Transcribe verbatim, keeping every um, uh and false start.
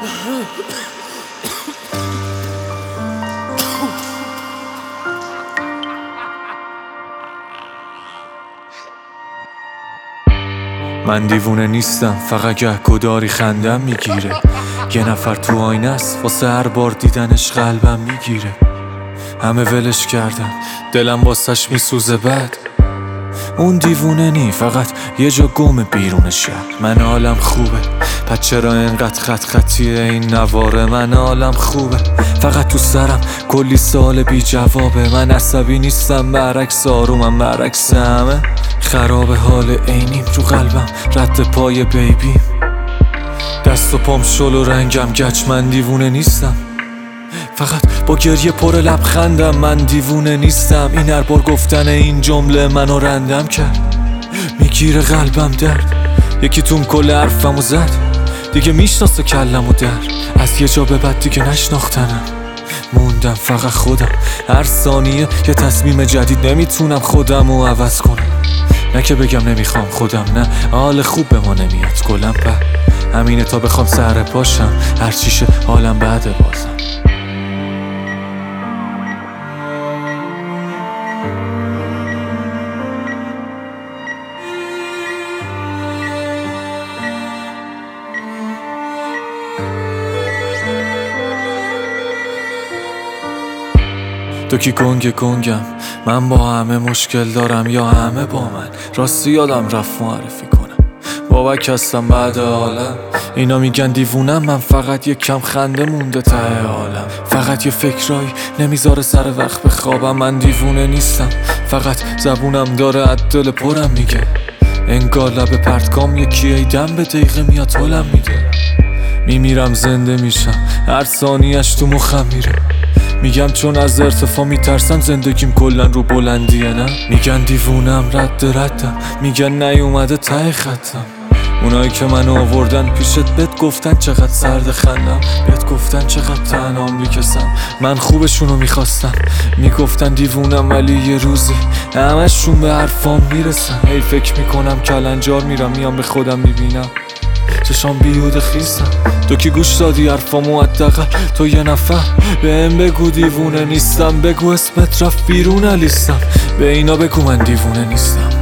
من دیوونه نیستم، فقط گهگداری خندم میگیره. یه نفر تو آینه است، واسه هر بار دیدنش قلبم میگیره. همه ولش کردن، دلم واسش میسوزه. بعد اون دیوونه نی، فقط یه جا گم بیرون شهر. من حالم خوبه، پس چرا اینقدر خط خطیه این نواره؟ من حالم خوبه، فقط تو سرم کلی سال بی جوابه. من عصبی نیستم، برعکس آرومم، برعکس همه خراب حال عینیم. رو قلبم رد پای بیبیم، دست و پام شل و رنگم گچ. من دیوونه نیستم، فقط با گریه پر لبخندم. من دیوونه نیستم، این هر بار گفتن این جمله منو رندم کرد. میگیره قلبم درد، یکی توم کل حرفمو زد. دیگه میشناسه کلمو در، از یه جا به بعد دیگه نشناختنم. موندم فقط خودم، هر ثانیه یه تصمیم جدید. نمیتونم خودمو عوض کنم، نه که بگم نمیخوام خودم، نه حال خوب به ما نمیاد کلم. به همینه تا بخوام سر پاشم، هر چیشه حالم بعد بازم. تو کی گنگ گنگم، من با همه مشکل دارم یا همه با من؟ راستی یادم رفت معرفی کنم، بابک هستم بعد عالم. اینا میگن دیوونم، من فقط یک کم خنده مونده ته عالم. فقط یه فکرایی نمیذاره سر وقت بخوابم. من دیوونه نیستم، فقط زبونم داره از دل پرم میگه. انگار لب پرتگام یکی ایدم به دقیقه میاد حالم میده. میمیرم زنده میشم، هر ثانیه‌اش تو مخم میره. میگم چون از ارتفاع میترسم، زندگیم کلن رو بلندیه. نه میگن دیوونم، رد ردم، میگن نیومده ته خطم. اونایی که منو آوردن پیشت بهت گفتن چقدر سرد خندم، بهت گفتن چقدر تنهام میکسم. من خوبشونو میخواستم، میگفتن دیوونم، ولی یه روزی همشون به حرفام میرسن. هی فکر میکنم کلنجار میرم، میام به خودم میبینم چشام بیهوده خیسم. تو کی گوش دادی حرفامو؟ حداقل تو یه نفر بهم بگو دیوونه نیستم. بگو اسمت رفت بیرون لیستم، به اینا بگو من دیوونه نیستم.